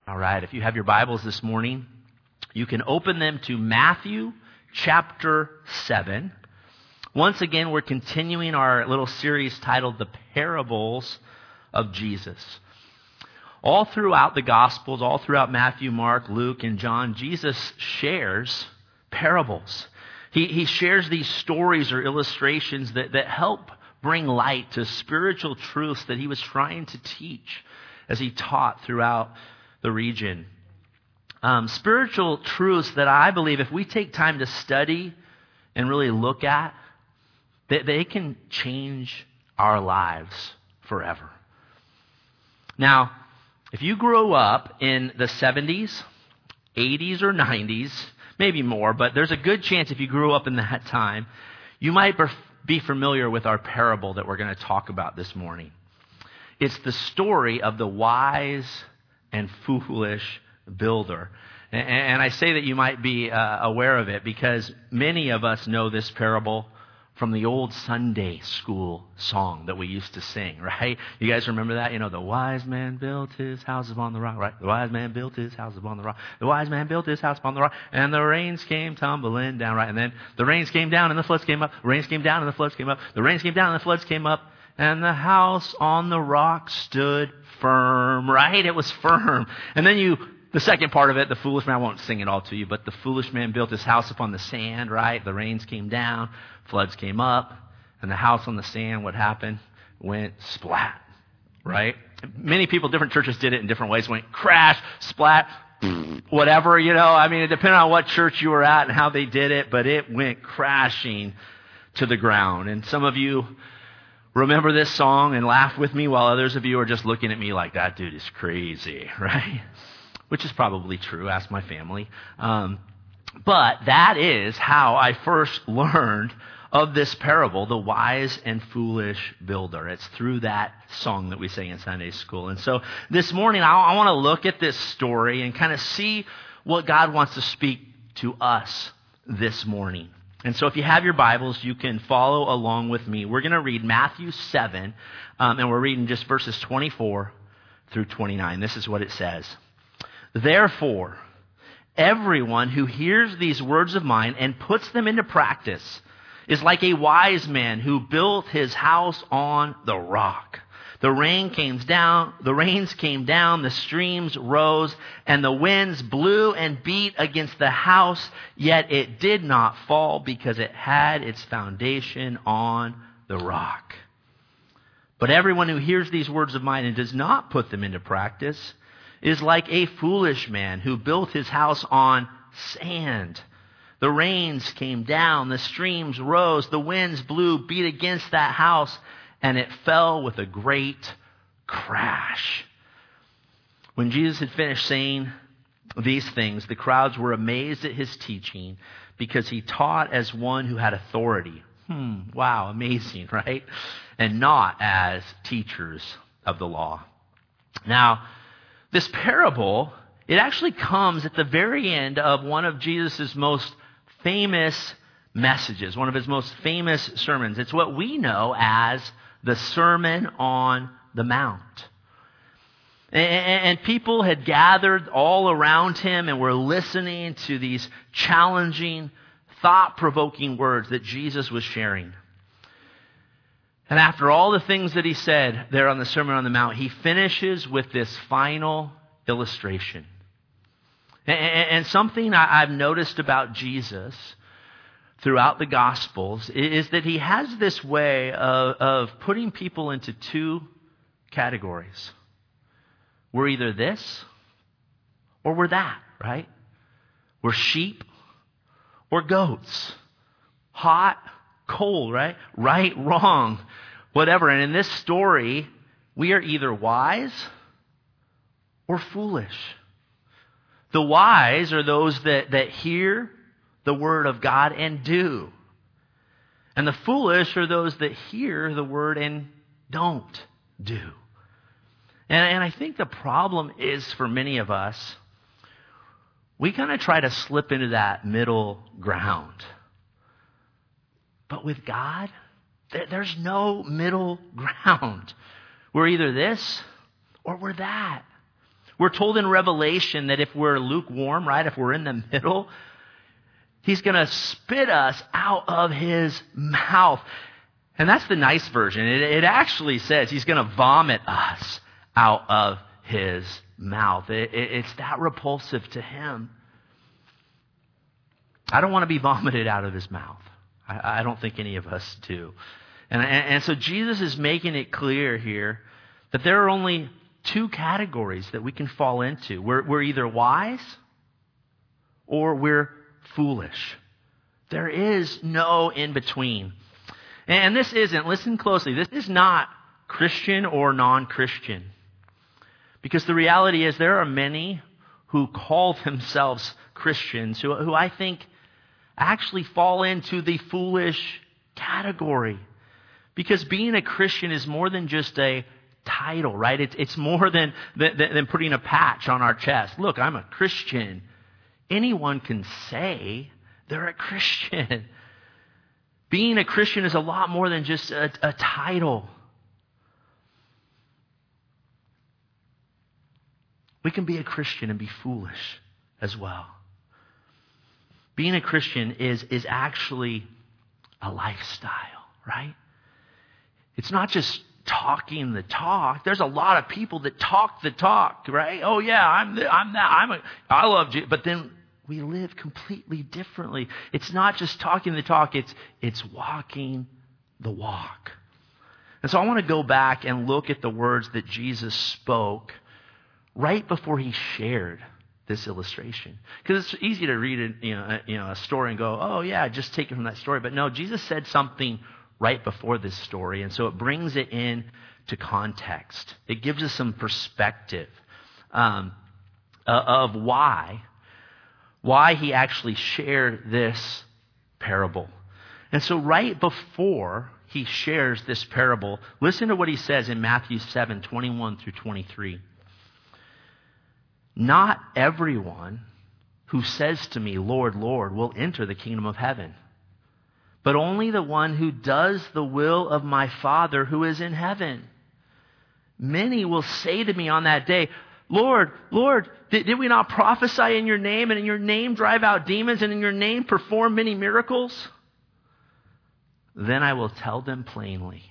All right, if you have your Bibles this morning, you can open them to Matthew chapter 7. Once again, we're continuing our little series titled The Parables of Jesus. All throughout the Gospels, all throughout Matthew, Mark, Luke, and John, Jesus shares parables. He shares these stories or illustrations that help bring light to spiritual truths that he was trying to teach as he taught throughout the region. Spiritual truths that I believe if we take time to study and really look at, that they can change our lives forever. Now, if you grew up in the 70s, 80s, or 90s, maybe more, but there's a good chance if you grew up in that time, you might be familiar with our parable that we're going to talk about this morning. It's the story of the wise and foolish builder. And I say that you might be aware of it because many of us know this parable from the old Sunday school song that we used to sing, right? You guys remember that? You know, the wise man built his house upon the rock, right? The wise man built his house upon the rock. The wise man built his house upon the rock, and the rains came tumbling down, right? And then the rains came down and the floods came up. The rains came down and the floods came up. The rains came down and the floods came up. And the house on the rock stood firm, right? It was firm. And then the second part of it, the foolish man, I won't sing it all to you, but the foolish man built his house upon the sand, right? The rains came down, floods came up, and the house on the sand, what happened? Went splat, right? Many people, different churches did it in different ways. Went crash, splat, whatever, you know. I mean, it depended on what church you were at and how they did it, but it went crashing to the ground. And some of you remember this song and laugh with me while others of you are just looking at me like, that dude is crazy, right? Which is probably true. Ask my family. But that is how I first learned of this parable, the wise and foolish builder. It's through that song that we sang in Sunday school. And so this morning, I want to look at this story and kind of see what God wants to speak to us this morning. And so if you have your Bibles, you can follow along with me. We're going to read Matthew 7, and we're reading just verses 24 through 29. This is what it says. Therefore, everyone who hears these words of mine and puts them into practice is like a wise man who built his house on the rock. The rains came down, the streams rose, and the winds blew and beat against the house, yet it did not fall because it had its foundation on the rock. But everyone who hears these words of mine and does not put them into practice is like a foolish man who built his house on sand. The rains came down, the streams rose, the winds blew, beat against that house, and it fell with a great crash. When Jesus had finished saying these things, the crowds were amazed at his teaching because he taught as one who had authority. Wow, amazing, right? And not as teachers of the law. Now, this parable, it actually comes at the very end of one of Jesus' most famous messages, one of his most famous sermons. It's what we know as the Sermon on the Mount. And people had gathered all around him and were listening to these challenging, thought-provoking words that Jesus was sharing. And after all the things that he said there on the Sermon on the Mount, he finishes with this final illustration. And something I've noticed about Jesus throughout the Gospels is that he has this way of putting people into two categories. We're either this or we're that, right? We're sheep or goats. Hot, cold, right? Right, wrong, whatever. And in this story, we are either wise or foolish. The wise are those that hear the word of God and do. And the foolish are those that hear the word and don't do. And I think the problem is for many of us, we kind of try to slip into that middle ground. But with God, there's no middle ground. We're either this or we're that. We're told in Revelation that if we're lukewarm, right, if we're in the middle, He's going to spit us out of His mouth. And that's the nice version. It actually says He's going to vomit us out of His mouth. It's that repulsive to Him. I don't want to be vomited out of His mouth. I don't think any of us do. And so Jesus is making it clear here that there are only two categories that we can fall into. We're either wise or we're foolish. There is no in between. And this isn't, listen closely, this is not Christian or non-Christian. Because the reality is there are many who call themselves Christians who I think actually fall into the foolish category. Because being a Christian is more than just a title, right? It's more than putting a patch on our chest. Look, I'm a Christian. Anyone can say they're a Christian. Being a Christian is a lot more than just a title. We can be a Christian and be foolish as well. Being a Christian is actually a lifestyle, right? It's not just talking the talk. There's a lot of people that talk the talk, right? Oh yeah, I love Jesus. But then we live completely differently. It's not just talking the talk, it's walking the walk. And so I want to go back and look at the words that Jesus spoke right before He shared this illustration. Because it's easy to read a story and go, oh yeah, just take it from that story. But no, Jesus said something right before this story. And so it brings it in to context. It gives us some perspective of why He actually shared this parable. And so right before He shares this parable, listen to what He says in Matthew 7:21 through 23. Not everyone who says to me, Lord, Lord, will enter the kingdom of heaven, but only the one who does the will of my Father who is in heaven. Many will say to me on that day, Lord, Lord, did we not prophesy in your name, and in your name drive out demons, and in your name perform many miracles? Then I will tell them plainly,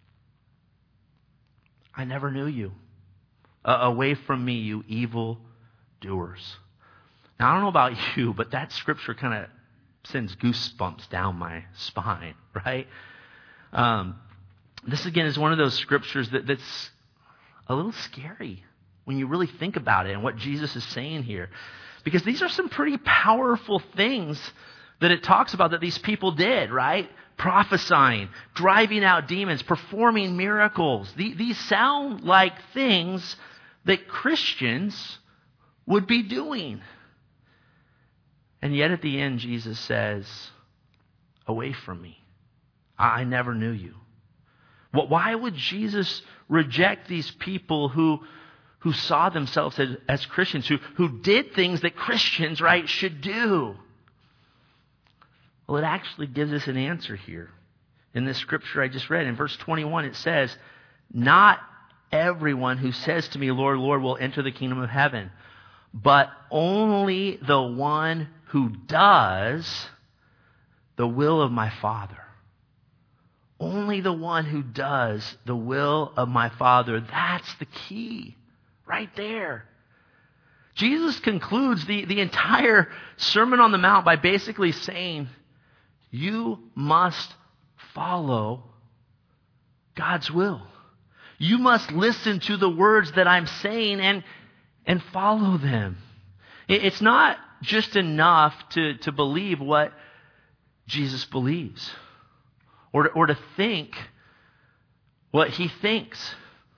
I never knew you. Away from me, you evil doers. Now, I don't know about you, but that scripture kind of sends goosebumps down my spine, right? This, again, is one of those scriptures that's a little scary when you really think about it and what Jesus is saying here. Because these are some pretty powerful things that it talks about that these people did, right? Prophesying, driving out demons, performing miracles. These sound like things that Christians would be doing. And yet at the end, Jesus says, away from me. I never knew you. Well, why would Jesus reject these people who saw themselves as Christians, who did things that Christians, right, should do? Well, it actually gives us an answer here. In this scripture I just read, in verse 21, it says, not everyone who says to me, Lord, Lord, will enter the kingdom of heaven, but only the one who does the will of my Father. Only the one who does the will of my Father. That's the key right there. Jesus concludes the entire Sermon on the Mount by basically saying, you must follow God's will. You must listen to the words that I'm saying and follow them. It's not just enough to believe what Jesus believes or to think what He thinks.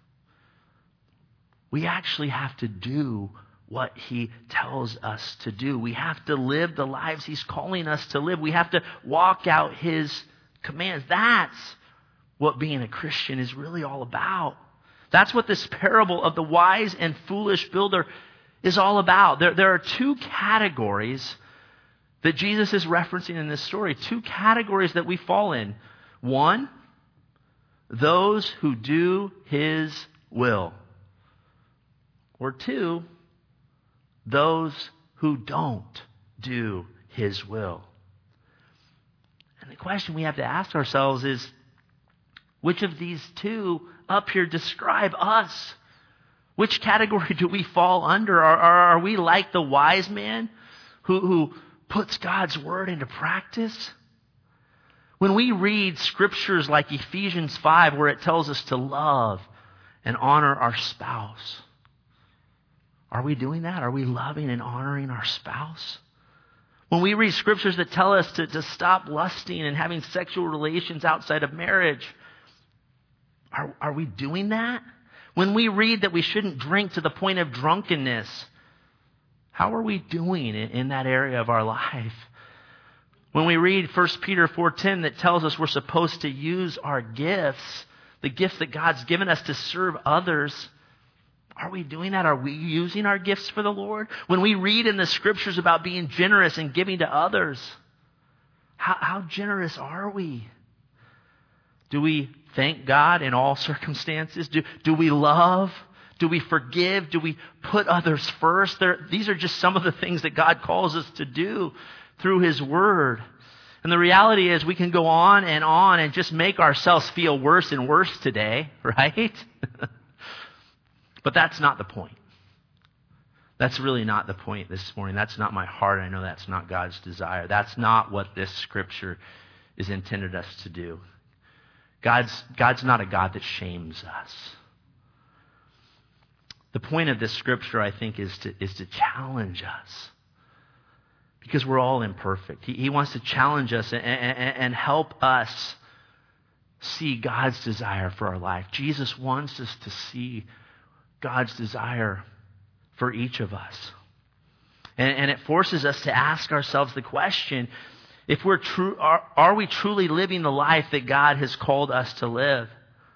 We actually have to do what He tells us to do. We have to live the lives He's calling us to live. We have to walk out His commands. That's what being a Christian is really all about. That's what this parable of the wise and foolish builder is all about. There are two categories that Jesus is referencing in this story. Two categories that we fall in. One, those who do His will. Or two, those who don't do his will. And the question we have to ask ourselves is, which of these two up here describe us? Which category do we fall under? Are we like the wise man who puts God's word into practice? When we read scriptures like Ephesians 5, where it tells us to love and honor our spouse, are we doing that? Are we loving and honoring our spouse? When we read scriptures that tell us to stop lusting and having sexual relations outside of marriage, are we doing that? When we read that we shouldn't drink to the point of drunkenness, how are we doing in that area of our life? When we read 1 Peter 4:10 that tells us we're supposed to use our gifts, the gifts that God's given us to serve others, are we doing that? Are we using our gifts for the Lord? When we read in the scriptures about being generous and giving to others, how generous are we? Do we thank God in all circumstances? Do we love? Do we forgive? Do we put others first? These are just some of the things that God calls us to do through his word. And the reality is we can go on and just make ourselves feel worse and worse today, right? But that's not the point. That's really not the point this morning. That's not my heart. I know that's not God's desire. That's not what this scripture is intended us to do. God's not a God that shames us. The point of this scripture, I think, is to challenge us. Because we're all imperfect. He wants to challenge us and help us see God's desire for our life. Jesus wants us to see God's desire for each of us. And it forces us to ask ourselves the question, if we're true, are we truly living the life that God has called us to live?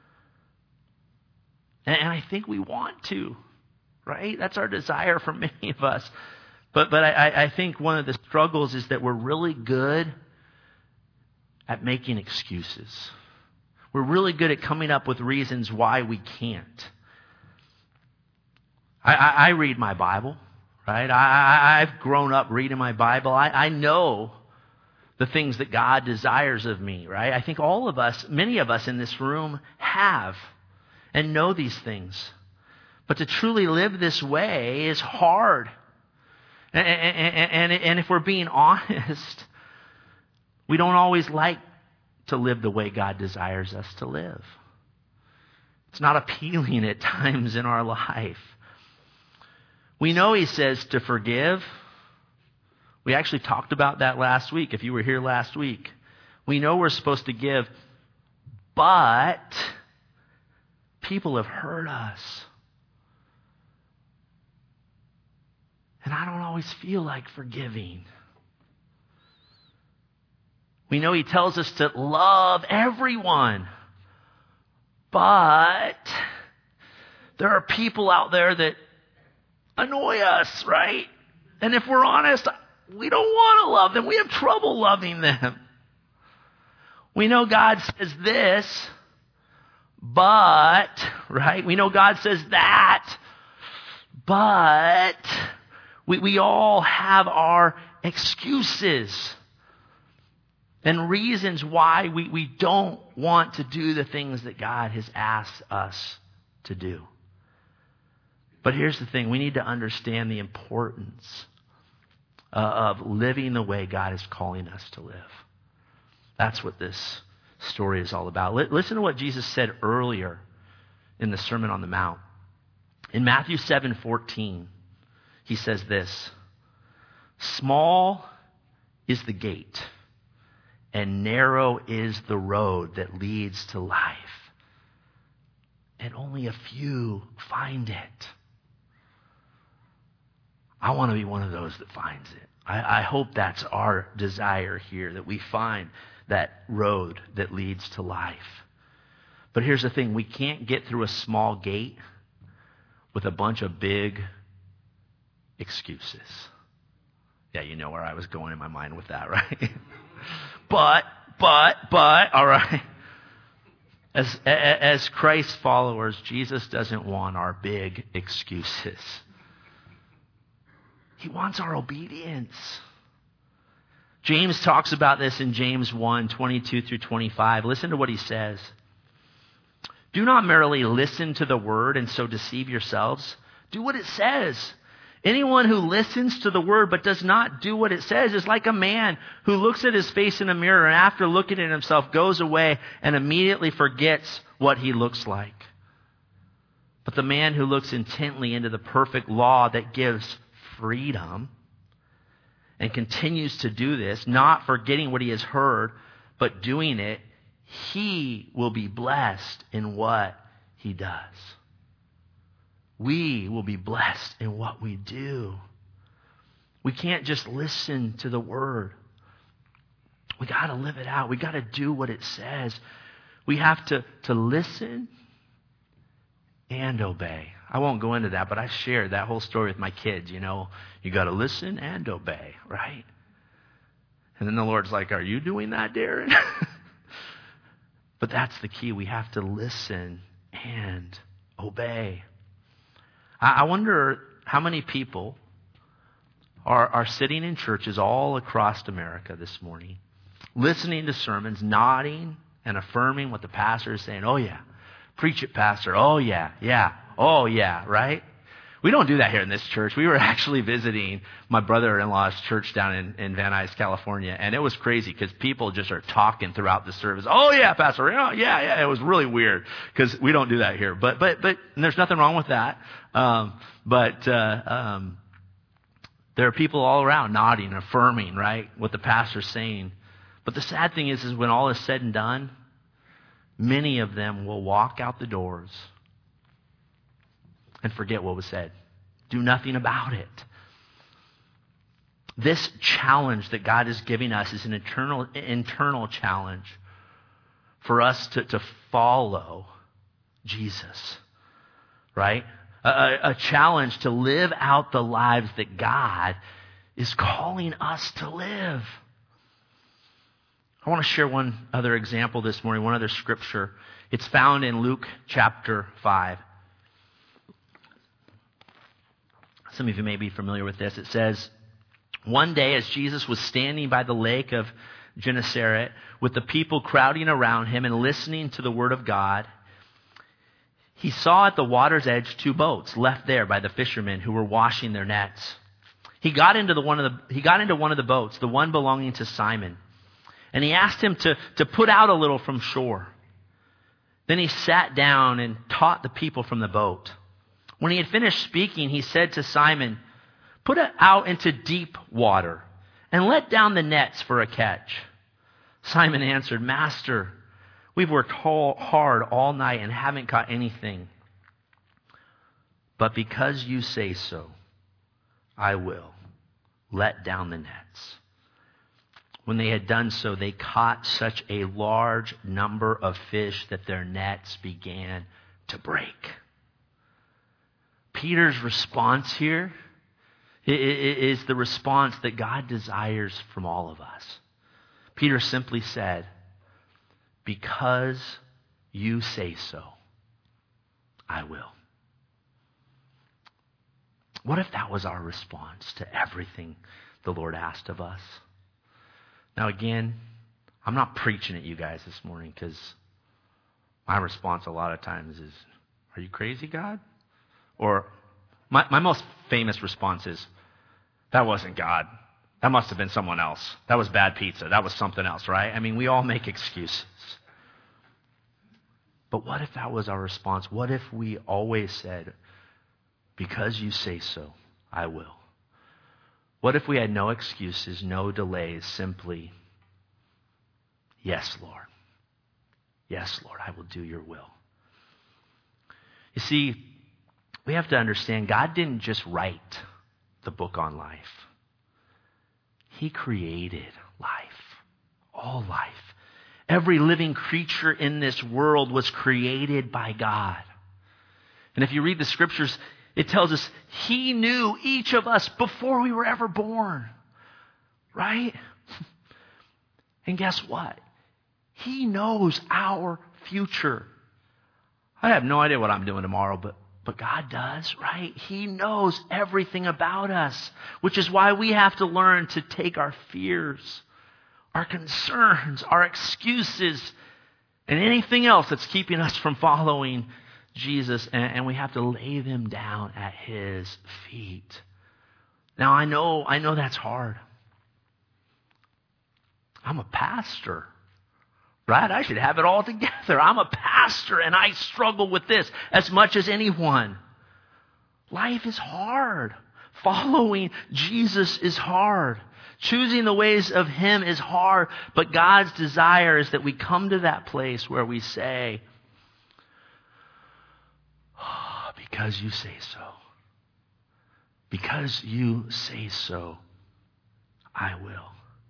And I think we want to, right? That's our desire for many of us. But I think one of the struggles is that we're really good at making excuses. We're really good at coming up with reasons why we can't. I read my Bible, right? I've grown up reading my Bible. I know the things that God desires of me, right? I think all of us, many of us in this room have and know these things. But to truly live this way is hard. And if we're being honest, we don't always like to live the way God desires us to live. It's not appealing at times in our life. We know he says to forgive. We actually talked about that last week, if you were here last week. We know we're supposed to give, but people have hurt us. And I don't always feel like forgiving. We know he tells us to love everyone. But there are people out there that annoy us, right? And if we're honest, we don't want to love them. We have trouble loving them. We know God says this, but, right? We know God says that, but we all have our excuses and reasons why we don't want to do the things that God has asked us to do. But here's the thing. We need to understand the importance of living the way God is calling us to live. That's what this story is all about. Listen to what Jesus said earlier in the Sermon on the Mount. In Matthew 7:14, he says this, "Small is the gate, and narrow is the road that leads to life, and only a few find it." I want to be one of those that finds it. I hope that's our desire here, that we find that road that leads to life. But here's the thing. We can't get through a small gate with a bunch of big excuses. Yeah, you know where I was going in my mind with that, right? But, all right. As Christ followers, Jesus doesn't want our big excuses. He wants our obedience. James talks about this in James 1:22 through 25. Listen to what he says. Do not merely listen to the word and so deceive yourselves. Do what it says. Anyone who listens to the word but does not do what it says is like a man who looks at his face in a mirror and after looking at himself goes away and immediately forgets what he looks like. But the man who looks intently into the perfect law that gives freedom and continues to do this, not forgetting what he has heard, but doing it, he will be blessed in what he does. We will be blessed in what we do. We can't just listen to the word. We got to live it out. We got to do what it says. We have to listen and obey. I won't go into that, but I shared that whole story with my kids. You got to listen and obey, right? And then the Lord's like, are you doing that, Darren? But that's the key. We have to listen and obey. I wonder how many people are sitting in churches all across America this morning, listening to sermons, nodding and affirming what the pastor is saying. Oh, yeah. Preach it, pastor. Oh, yeah. Yeah. Oh, yeah. Right? We don't do that here in this church. We were actually visiting my brother-in-law's church down in Van Nuys, California, and it was crazy because people just are talking throughout the service. Oh, yeah, pastor. Oh, yeah, yeah. It was really weird because we don't do that here. But and there's nothing wrong with that. There are people all around nodding, affirming, right, what the pastor's saying. But the sad thing is when all is said and done, many of them will walk out the doors and forget what was said. Do nothing about it. This challenge that God is giving us is an internal challenge for us to follow Jesus, right? A challenge to live out the lives that God is calling us to live. I want to share one other example this morning, one other scripture. It's found in Luke chapter 5. Some of you may be familiar with this. It says, one day as Jesus was standing by the lake of Gennesaret with the people crowding around him and listening to the word of God, he saw at the water's edge 2 boats left there by the fishermen who were washing their nets. He got into one of the boats, the one belonging to Simon, and he asked him to put out a little from shore. Then he sat down and taught the people from the boat. When he had finished speaking, he said to Simon, "Put it out into deep water and let down the nets for a catch." Simon answered, "Master, we've worked hard all night and haven't caught anything. But because you say so, I will. Let down the nets." When they had done so, they caught such a large number of fish that their nets began to break. Peter's response here is the response that God desires from all of us. Peter simply said, "Because you say so, I will." What if that was our response to everything the Lord asked of us? Now again, I'm not preaching at you guys this morning because my response a lot of times is, "Are you crazy, God?" Or my most famous response is, "That wasn't God. That must have been someone else. That was bad pizza. That was something else," right? I mean, we all make excuses. But what if that was our response? What if we always said, "Because you say so, I will"? What if we had no excuses, no delays, simply, "Yes, Lord. Yes, Lord, I will do your will"? You see, we have to understand God didn't just write the book on life. He created life, all life. Every living creature in this world was created by God. And if you read the scriptures, it tells us He knew each of us before we were ever born, right? And guess what? He knows our future. I have no idea what I'm doing tomorrow, but But God does, right? He knows everything about us, which is why we have to learn to take our fears, our concerns, our excuses, and anything else that's keeping us from following Jesus, and we have to lay them down at His feet. Now, I know that's hard. I'm a pastor, right? I should have it all together. I'm a pastor, and I struggle with this as much as anyone. Life is hard. Following Jesus is hard. Choosing the ways of Him is hard, but God's desire is that we come to that place where we say, oh, because you say so. Because you say so, I will.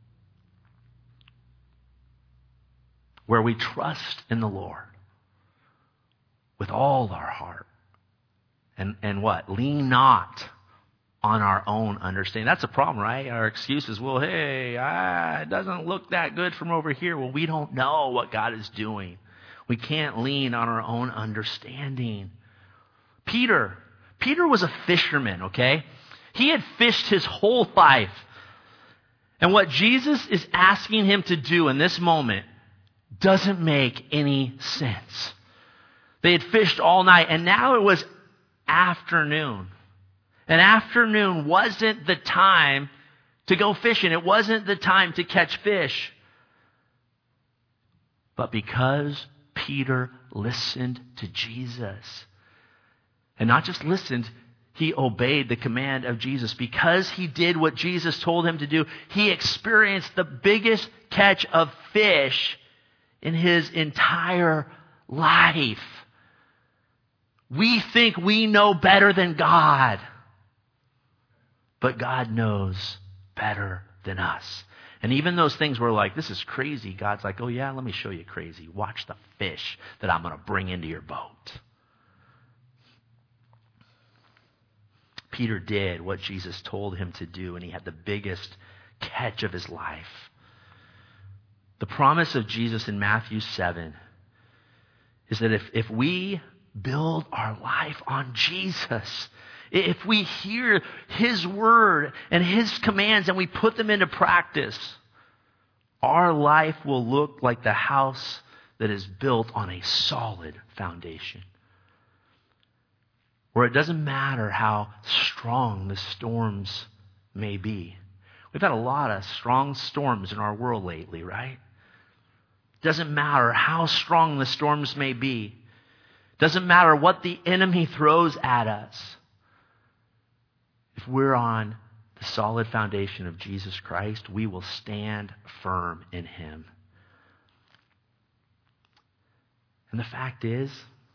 Where we trust in the Lord with all our heart. And what? Lean not on our own understanding. That's a problem, right? Our excuses, well, hey, it doesn't look that good from over here. Well, we don't know what God is doing. We can't lean on our own understanding. Peter was a fisherman, okay? He had fished his whole life. And what Jesus is asking him to do in this moment doesn't make any sense. They had fished all night, and now it was afternoon. And afternoon wasn't the time to go fishing. It wasn't the time to catch fish. But because Peter listened to Jesus, and not just listened, he obeyed the command of Jesus. Because he did what Jesus told him to do, he experienced the biggest catch of fish in his entire life. We think we know better than God. But God knows better than us. And even those things were like, this is crazy. God's like, oh yeah, let me show you crazy. Watch the fish that I'm going to bring into your boat. Peter did what Jesus told him to do, and he had the biggest catch of his life. The promise of Jesus in Matthew 7 is that if we build our life on Jesus, if we hear His word and His commands and we put them into practice, our life will look like the house that is built on a solid foundation. Where it doesn't matter how strong the storms may be. We've had a lot of strong storms in our world lately, right? Doesn't matter how strong the storms may be. Doesn't matter what the enemy throws at us. If we're on the solid foundation of Jesus Christ, we will stand firm in Him. And the fact is,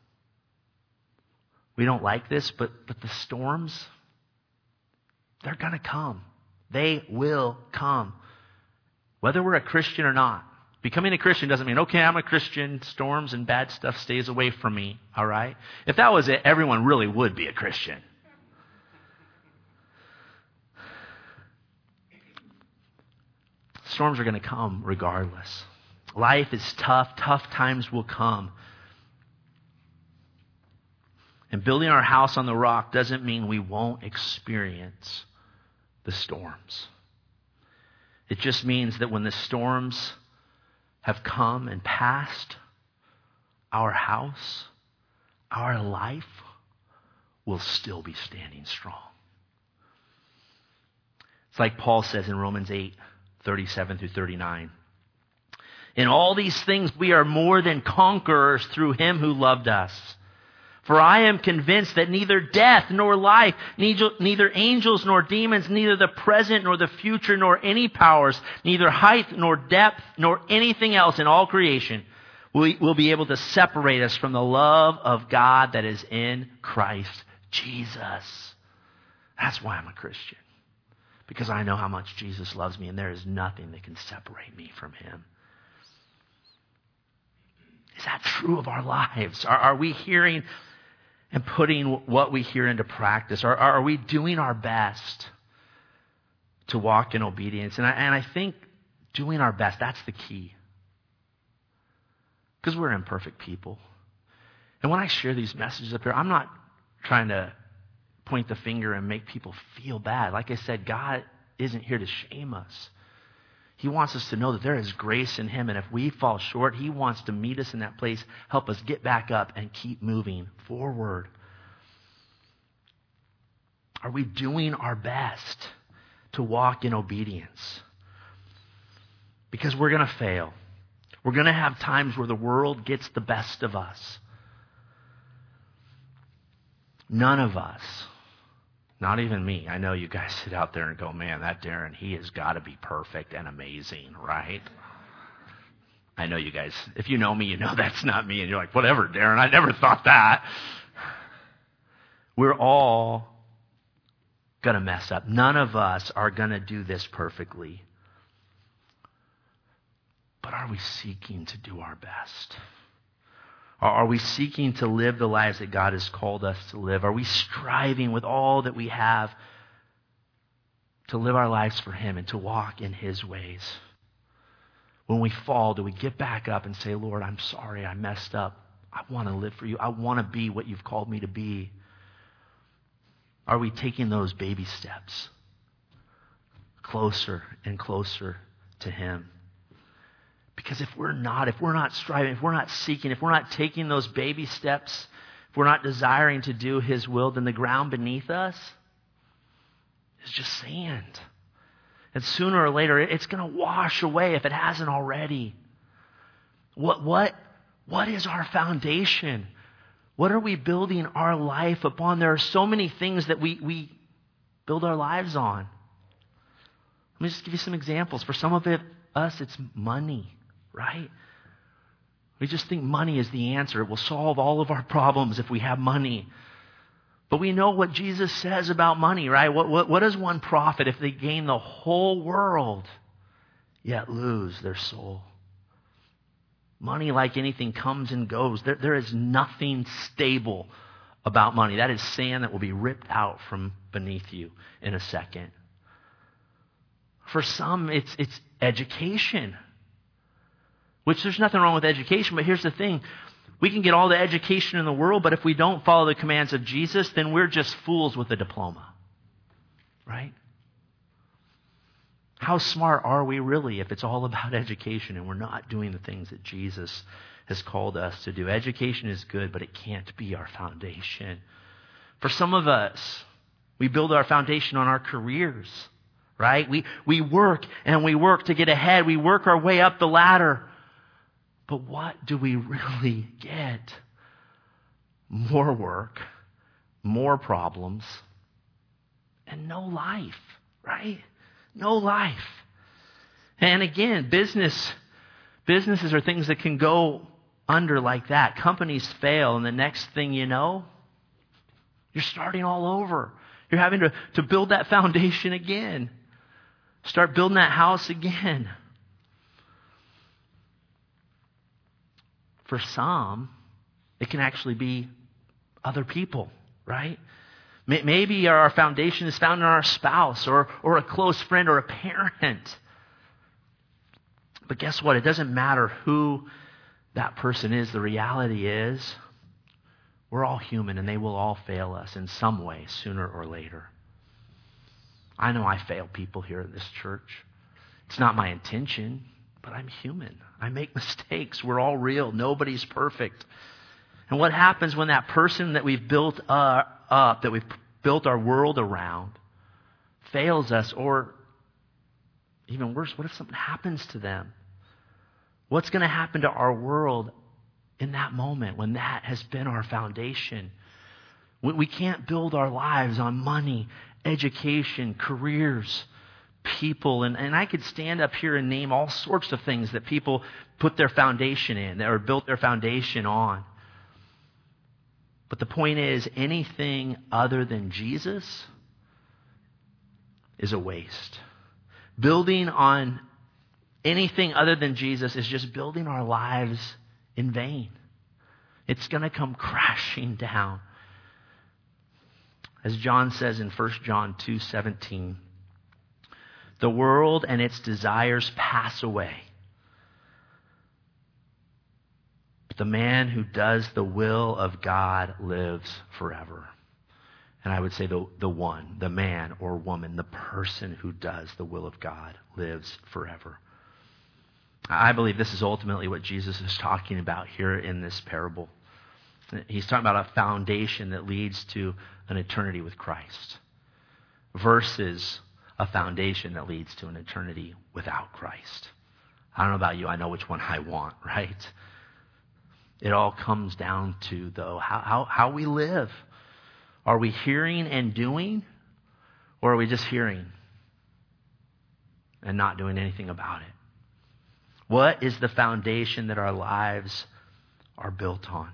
we don't like this, but the storms, they're going to come. They will come. Whether we're a Christian or not. Becoming a Christian doesn't mean, okay, I'm a Christian, storms and bad stuff stays away from me, all right? If that was it, everyone really would be a Christian. Storms are going to come regardless. Life is tough. Tough times will come. And building our house on the rock doesn't mean we won't experience the storms. It just means that when the storms have come and passed, our house, our life will still be standing strong. It's like Paul says in Romans 8:37 through 39. In all these things we are more than conquerors through Him who loved us. For I am convinced that neither death nor life, neither angels nor demons, neither the present nor the future nor any powers, neither height nor depth nor anything else in all creation will be able to separate us from the love of God that is in Christ Jesus. That's why I'm a Christian. Because I know how much Jesus loves me and there is nothing that can separate me from Him. Is that true of our lives? Are we hearing and putting what we hear into practice? Are we doing our best to walk in obedience? And I think doing our best, that's the key. Because we're imperfect people. And when I share these messages up here, I'm not trying to point the finger and make people feel bad. Like I said, God isn't here to shame us. He wants us to know that there is grace in Him, and if we fall short, He wants to meet us in that place, help us get back up and keep moving forward. Are we doing our best to walk in obedience? Because we're going to fail. We're going to have times where the world gets the best of us. None of us, not even me. I know you guys sit out there and go, man, that Darren, he has got to be perfect and amazing, right? I know you guys, if you know me, you know that's not me. And you're like, whatever, Darren, I never thought that. We're all going to mess up. None of us are going to do this perfectly. But are we seeking to do our best? Are we seeking to live the lives that God has called us to live? Are we striving with all that we have to live our lives for Him and to walk in His ways? When we fall, do we get back up and say, Lord, I'm sorry, I messed up. I want to live for You. I want to be what You've called me to be. Are we taking those baby steps closer and closer to Him? Because if we're not striving, if we're not seeking, if we're not taking those baby steps, if we're not desiring to do His will, then the ground beneath us is just sand. And sooner or later, it's going to wash away if it hasn't already. What is our foundation? What are we building our life upon? There are so many things that we build our lives on. Let me just give you some examples. For some of us, it's money. Right? We just think money is the answer. It will solve all of our problems if we have money. But we know what Jesus says about money, right? What does one profit if they gain the whole world yet lose their soul? Money, like anything, comes and goes. There is nothing stable about money. That is sand that will be ripped out from beneath you in a second. For some, it's education. Which there's nothing wrong with education, but here's the thing. We can get all the education in the world, but if we don't follow the commands of Jesus, then we're just fools with a diploma. Right? How smart are we really if it's all about education and we're not doing the things that Jesus has called us to do? Education is good, but it can't be our foundation. For some of us, we build our foundation on our careers. Right? We work and we work to get ahead. We work our way up the ladder. But what do we really get? More work, more problems, and no life, right? No life. And again, businesses are things that can go under like that. Companies fail, and the next thing you know, you're starting all over. You're having to build that foundation again. Start building that house again. For some, it can actually be other people, right? Maybe our foundation is found in our spouse or a close friend or a parent. But guess what? It doesn't matter who that person is. The reality is we're all human and they will all fail us in some way sooner or later. I know I fail people here in this church. It's not my intention. But I'm human. I make mistakes. We're all real. Nobody's perfect. And what happens when that person that we've built up, that we've built our world around, fails us, or even worse, what if something happens to them? What's going to happen to our world in that moment when that has been our foundation? We can't build our lives on money, education, careers, people, and I could stand up here and name all sorts of things that people put their foundation in or built their foundation on. But the point is, anything other than Jesus is a waste. Building on anything other than Jesus is just building our lives in vain. It's going to come crashing down. As John says in 1 John 2:17, the world and its desires pass away. But the man who does the will of God lives forever. And I would say the one, the man or woman, the person who does the will of God lives forever. I believe this is ultimately what Jesus is talking about here in this parable. He's talking about a foundation that leads to an eternity with Christ versus a foundation that leads to an eternity without Christ. I don't know about you. I know which one I want, right? It all comes down to, though, how we live. Are we hearing and doing, or are we just hearing and not doing anything about it? What is the foundation that our lives are built on?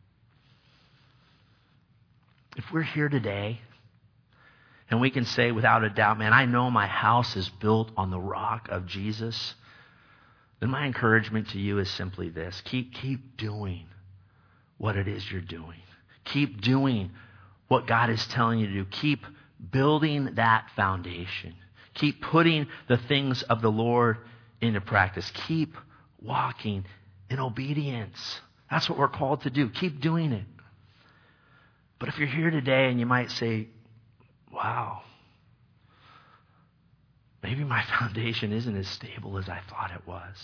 If we're here today and we can say without a doubt, man, I know my house is built on the rock of Jesus, then my encouragement to you is simply this. Keep doing what it is you're doing. Keep doing what God is telling you to do. Keep building that foundation. Keep putting the things of the Lord into practice. Keep walking in obedience. That's what we're called to do. Keep doing it. But if you're here today and you might say, wow, maybe my foundation isn't as stable as I thought it was.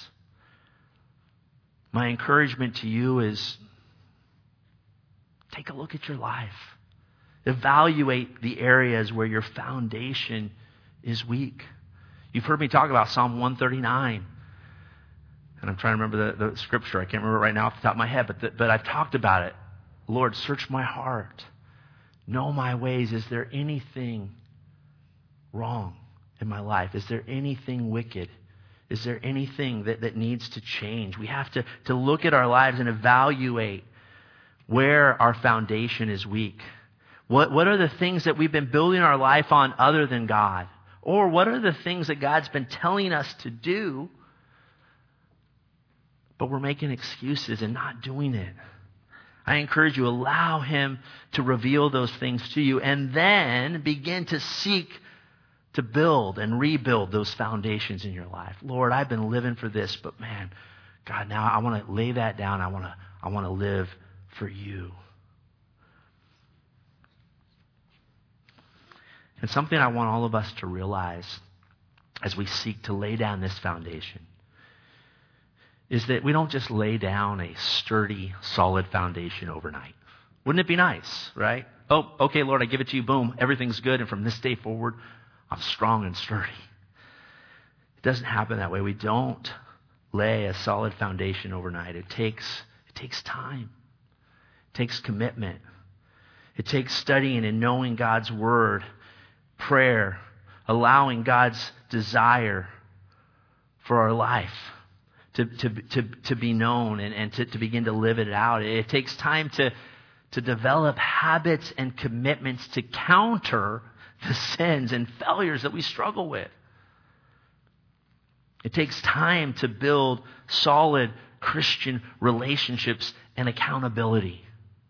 My encouragement to you is take a look at your life. Evaluate the areas where your foundation is weak. You've heard me talk about Psalm 139. And I'm trying to remember the scripture. I can't remember it right now off the top of my head, but I've talked about it. Lord, search my heart. Know my ways. Is there anything wrong in my life? Is there anything wicked? Is there anything that needs to change? We have to look at our lives and evaluate where our foundation is weak. What are the things that we've been building our life on other than God? Or what are the things that God's been telling us to do, but we're making excuses and not doing it? I encourage you, allow Him to reveal those things to you and then begin to seek to build and rebuild those foundations in your life. Lord, I've been living for this, but man, God, now I want to lay that down. I want to live for you. And something I want all of us to realize as we seek to lay down this foundation is that we don't just lay down a sturdy, solid foundation overnight. Wouldn't it be nice, right? Oh, okay, Lord, I give it to you. Boom, everything's good. And from this day forward, I'm strong and sturdy. It doesn't happen that way. We don't lay a solid foundation overnight. It takes time. It takes commitment. It takes studying and knowing God's Word, prayer, allowing God's desire for our life to be known and to begin to live it out. It takes time to develop habits and commitments to counter the sins and failures that we struggle with. It takes time to build solid Christian relationships and accountability.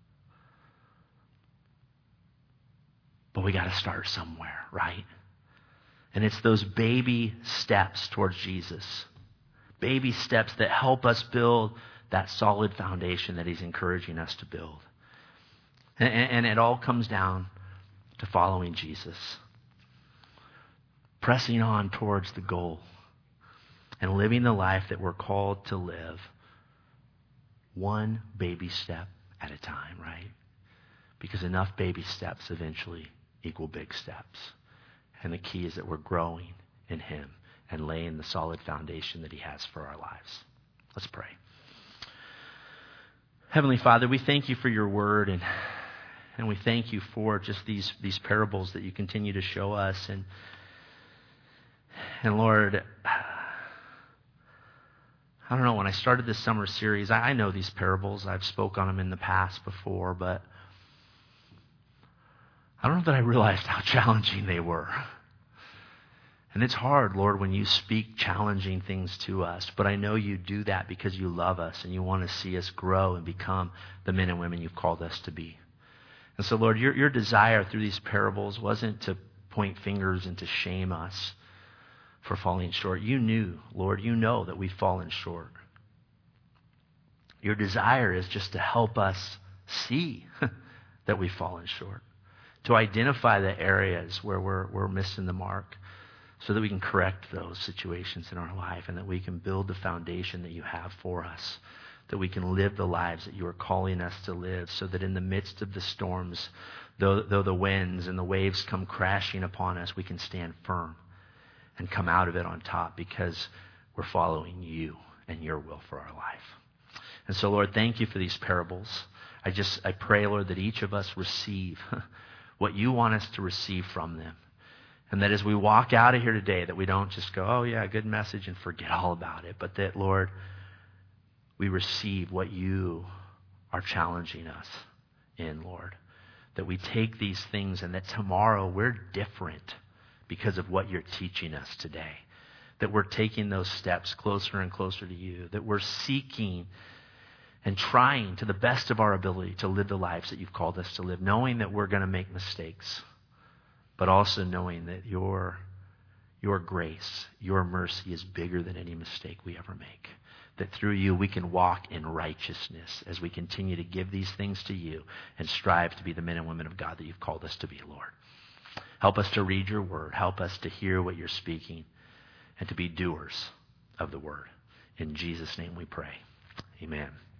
But we got to start somewhere, right? And it's those baby steps towards Jesus. Baby steps that help us build that solid foundation that He's encouraging us to build. And it all comes down to following Jesus. Pressing on towards the goal. And living the life that we're called to live. One baby step at a time, right? Because enough baby steps eventually equal big steps. And the key is that we're growing in Him and laying the solid foundation that He has for our lives. Let's pray. Heavenly Father, we thank You for Your Word, and we thank You for just these parables that You continue to show us. And Lord, I don't know, when I started this summer series, I know these parables. I've spoke on them in the past before, but I don't know that I realized how challenging they were. And it's hard, Lord, when You speak challenging things to us. But I know You do that because You love us and You want to see us grow and become the men and women You've called us to be. And so, Lord, your desire through these parables wasn't to point fingers and to shame us for falling short. You knew, Lord, You know that we've fallen short. Your desire is just to help us see that we've fallen short. to identify the areas where we're missing the mark so that we can correct those situations in our life and that we can build the foundation that you have for us, that we can live the lives that you are calling us to live so that in the midst of the storms, though the winds and the waves come crashing upon us, we can stand firm and come out of it on top because we're following you and your will for our life. And so, Lord, thank you for these parables. I pray, Lord, that each of us receive what you want us to receive from them. And that as we walk out of here today, that we don't just go, oh yeah, good message, and forget all about it. But that, Lord, we receive what you are challenging us in, Lord. That we take these things and that tomorrow we're different because of what you're teaching us today. That we're taking those steps closer and closer to you. That we're seeking and trying to the best of our ability to live the lives that you've called us to live, knowing that we're going to make mistakes, but also knowing that your grace, your mercy is bigger than any mistake we ever make. That through you we can walk in righteousness as we continue to give these things to you and strive to be the men and women of God that you've called us to be, Lord. Help us to read your word. Help us to hear what you're speaking and to be doers of the word. In Jesus' name we pray. Amen.